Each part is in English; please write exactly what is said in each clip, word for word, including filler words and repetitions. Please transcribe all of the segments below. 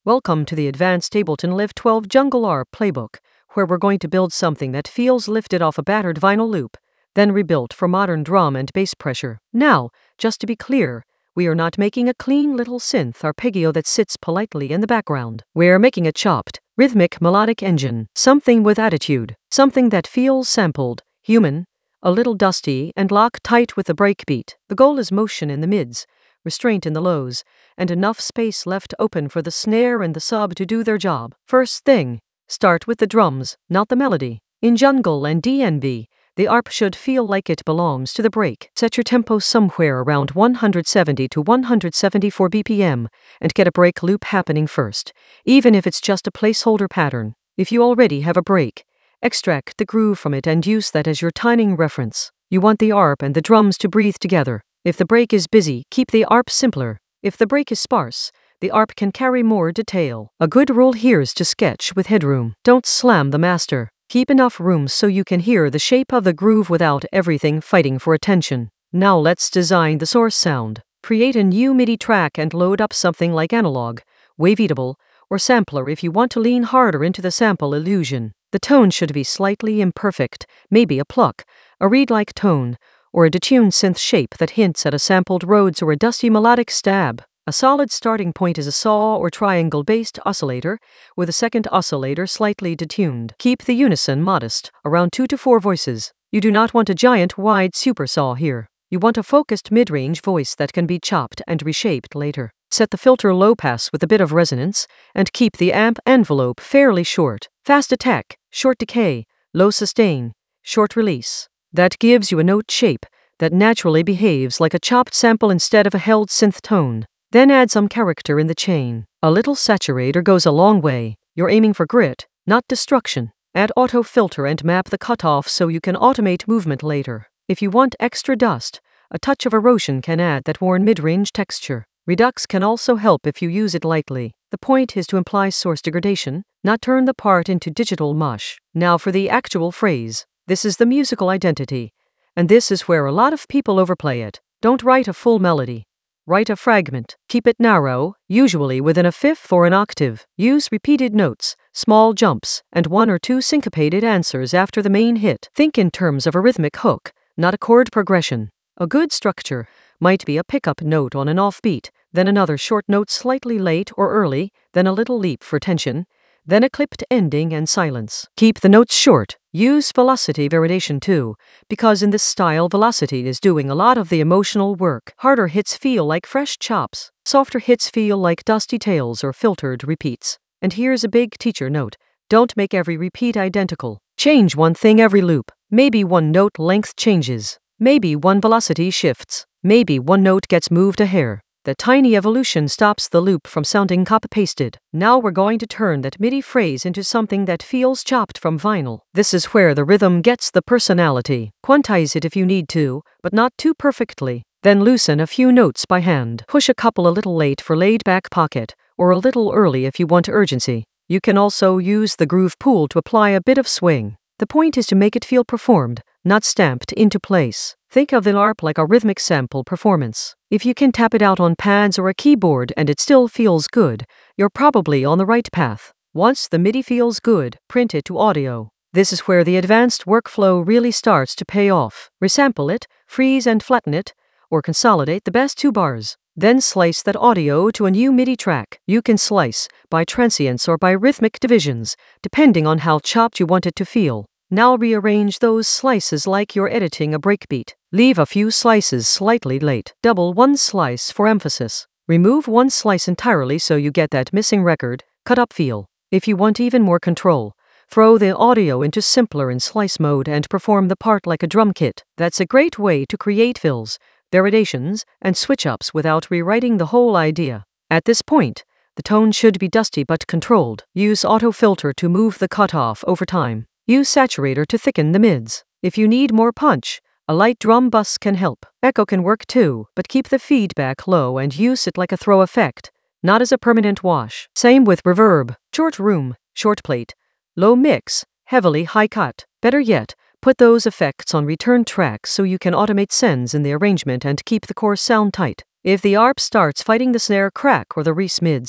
Welcome to the Advanced Ableton Lift twelve Jungle A R P playbook, where we're going to build something that feels lifted off a battered vinyl loop, then rebuilt for modern drum and bass pressure. Now, just to be clear, we are not making a clean little synth arpeggio that sits politely in the background. We're making a chopped, rhythmic melodic engine, something with attitude, something that feels sampled, human, a little dusty, and locked tight with the breakbeat. The goal is motion in the mids, restraint in the lows, and enough space left open for the snare and the sub to do their job. First thing, start with the drums, not the melody. In Jungle and D N B, the A R P should feel like it belongs to the break. Set your tempo somewhere around one hundred seventy to one hundred seventy-four B P M and get a break loop happening first, even if it's just a placeholder pattern. If you already have a break, extract the groove from it and use that as your timing reference. You want the A R P and the drums to breathe together. If the break is busy, keep the A R P simpler. If the break is sparse, the A R P can carry more detail. A good rule here is to sketch with headroom. Don't slam the master. Keep enough room so you can hear the shape of the groove without everything fighting for attention. Now let's design the source sound. Create a new MIDI track and load up something like Analog, Waveatable, or Sampler if you want to lean harder into the sample illusion. The tone should be slightly imperfect, maybe a pluck, a reed-like tone, or a detuned synth shape that hints at a sampled Rhodes or a dusty melodic stab. A solid starting point is a saw or triangle-based oscillator, with a second oscillator slightly detuned. Keep the unison modest, around two to four voices. You do not want a giant wide supersaw here. You want a focused mid-range voice that can be chopped and reshaped later. Set the filter low pass with a bit of resonance, and keep the amp envelope fairly short. Fast attack, short decay, low sustain, short release. That gives you a note shape that naturally behaves like a chopped sample instead of a held synth tone. Then add some character in the chain. A little saturator goes a long way. You're aiming for grit, not destruction. Add auto filter and map the cutoff so you can automate movement later. If you want extra dust, a touch of erosion can add that worn mid-range texture. Redux can also help if you use it lightly. The point is to imply source degradation, not turn the part into digital mush. Now for the actual phrase. This is the musical identity, and this is where a lot of people overplay it. Don't write a full melody. Write a fragment. Keep it narrow, usually within a fifth or an octave. Use repeated notes, small jumps, and one or two syncopated answers after the main hit. Think in terms of a rhythmic hook, not a chord progression. A good structure might be a pickup note on an offbeat, then another short note slightly late or early, then a little leap for tension, then a clipped ending and silence. Keep the notes short. Use velocity variation too, because in this style velocity is doing a lot of the emotional work. Harder hits feel like fresh chops. Softer hits feel like dusty tails or filtered repeats. And here's a big teacher note. Don't make every repeat identical. Change one thing every loop. Maybe one note length changes. Maybe one velocity shifts. Maybe one note gets moved a hair. The tiny evolution stops the loop from sounding copy-pasted. Now we're going to turn that MIDI phrase into something that feels chopped from vinyl. This is where the rhythm gets the personality. Quantize it if you need to, but not too perfectly. Then loosen a few notes by hand. Push a couple a little late for laid-back pocket, or a little early if you want urgency. You can also use the groove pool to apply a bit of swing. The point is to make it feel performed, not stamped into place. Think of the A R P like a rhythmic sample performance. If you can tap it out on pads or a keyboard and it still feels good, you're probably on the right path. Once the MIDI feels good, print it to audio. This is where the advanced workflow really starts to pay off. Resample it, freeze and flatten it, or consolidate the best two bars. Then slice that audio to a new MIDI track. You can slice by transients or by rhythmic divisions, depending on how chopped you want it to feel. Now rearrange those slices like you're editing a breakbeat. Leave a few slices slightly late. Double one slice for emphasis. Remove one slice entirely so you get that missing record, cut-up feel. If you want even more control, throw the audio into simpler in slice mode and perform the part like a drum kit. That's a great way to create fills, variations, and switch-ups without rewriting the whole idea. At this point, the tone should be dusty but controlled. Use auto filter to move the cutoff over time. Use saturator to thicken the mids. If you need more punch, a light drum bus can help. Echo can work too, but keep the feedback low and use it like a throw effect, not as a permanent wash. Same with reverb. Short room, short plate, low mix, heavily high cut. Better yet, put those effects on return tracks so you can automate sends in the arrangement and keep the core sound tight. If the A R P starts fighting the snare crack or the res mids,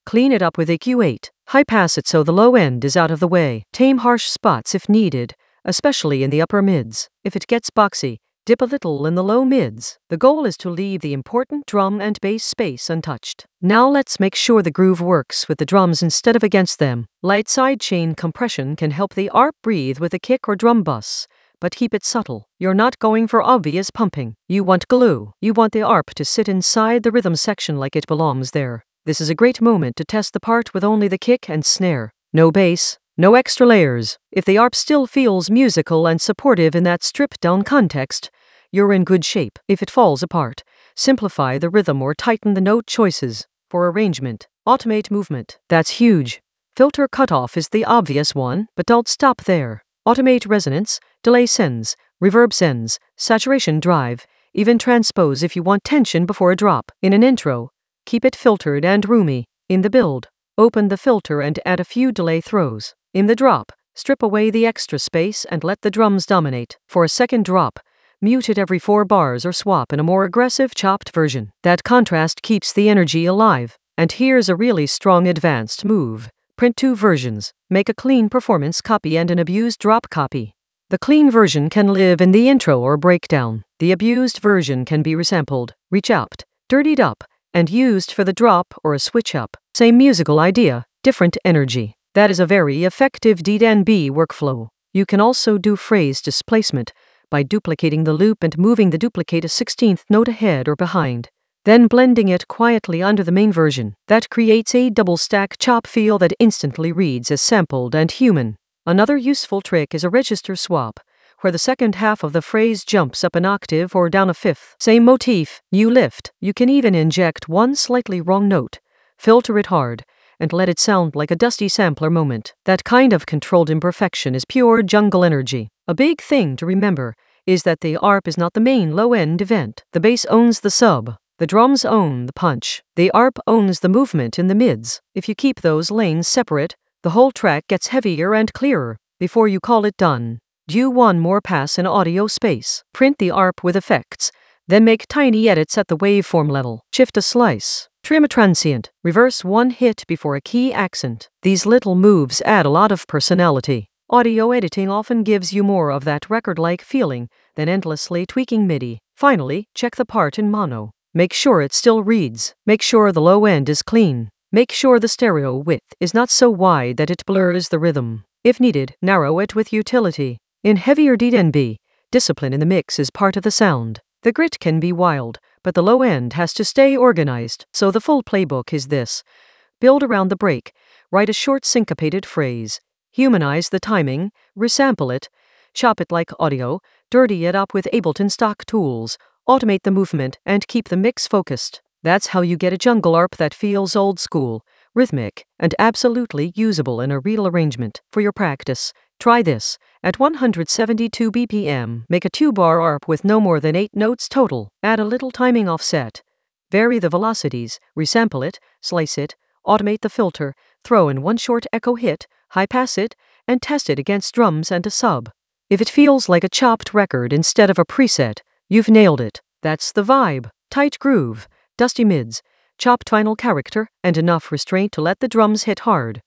Clean it up with E Q eight. High pass it so the low end is out of the way. Tame harsh spots if needed, especially in the upper mids. If it gets boxy, dip a little in the low mids. The goal is to leave the important drum and bass space untouched. Now let's make sure the groove works with the drums instead of against them. Light sidechain compression can help the A R P breathe with a kick or drum bus, but keep it subtle. You're not going for obvious pumping. You want glue. You want the A R P to sit inside the rhythm section like it belongs there. This is a great moment to test the part with only the kick and snare. No bass, no extra layers. If the A R P still feels musical and supportive in that stripped-down context, you're in good shape. If it falls apart, simplify the rhythm or tighten the note choices. For arrangement, automate movement. That's huge. Filter cutoff is the obvious one, but don't stop there. Automate resonance, delay sends, reverb sends, saturation drive, even transpose if you want tension before a drop. In an intro, keep it filtered and roomy. In the build, open the filter and add a few delay throws. In the drop, strip away the extra space and let the drums dominate. For a second drop, mute it every four bars or swap in a more aggressive chopped version. That contrast keeps the energy alive. And here's a really strong advanced move. Print two versions. Make a clean performance copy and an abused drop copy. The clean version can live in the intro or breakdown. The abused version can be resampled, rechopped, dirtied up, and used for the drop or a switch up. Same musical idea, different energy. That is a very effective D N B workflow. You can also do phrase displacement by duplicating the loop and moving the duplicate a sixteenth note ahead or behind, then blending it quietly under the main version. That creates a double stack chop feel that instantly reads as sampled and human. Another useful trick is a register swap, where the second half of the phrase jumps up an octave or down a fifth. Same motif, new lift. You can even inject one slightly wrong note, filter it hard, and let it sound like a dusty sampler moment. That kind of controlled imperfection is pure jungle energy. A big thing to remember is that the A R P is not the main low-end event. The bass owns the sub. The drums own the punch. The A R P owns the movement in the mids. If you keep those lanes separate, the whole track gets heavier and clearer before you call it done. Do one more pass in audio space. Print the A R P with effects, then make tiny edits at the waveform level. Shift a slice. Trim a transient. Reverse one hit before a key accent. These little moves add a lot of personality. Audio editing often gives you more of that record-like feeling than endlessly tweaking MIDI. Finally, check the part in mono. Make sure it still reads. Make sure the low end is clean. Make sure the stereo width is not so wide that it blurs the rhythm. If needed, narrow it with utility. In heavier D N B, discipline in the mix is part of the sound. The grit can be wild, but the low end has to stay organized. So the full playbook is this. Build around the break. Write a short syncopated phrase. Humanize the timing. Resample it. Chop it like audio. Dirty it up with Ableton stock tools. Automate the movement and keep the mix focused. That's how you get a jungle A R P that feels old school, rhythmic, and absolutely usable in a real arrangement. For your practice, try this. At one hundred seventy-two B P M, make a two-bar A R P with no more than eight notes total. Add a little timing offset. Vary the velocities, resample it, slice it, automate the filter, throw in one short echo hit, high-pass it, and test it against drums and a sub. If it feels like a chopped record instead of a preset, you've nailed it. That's the vibe. Tight groove, dusty mids, chopped final character, and enough restraint to let the drums hit hard.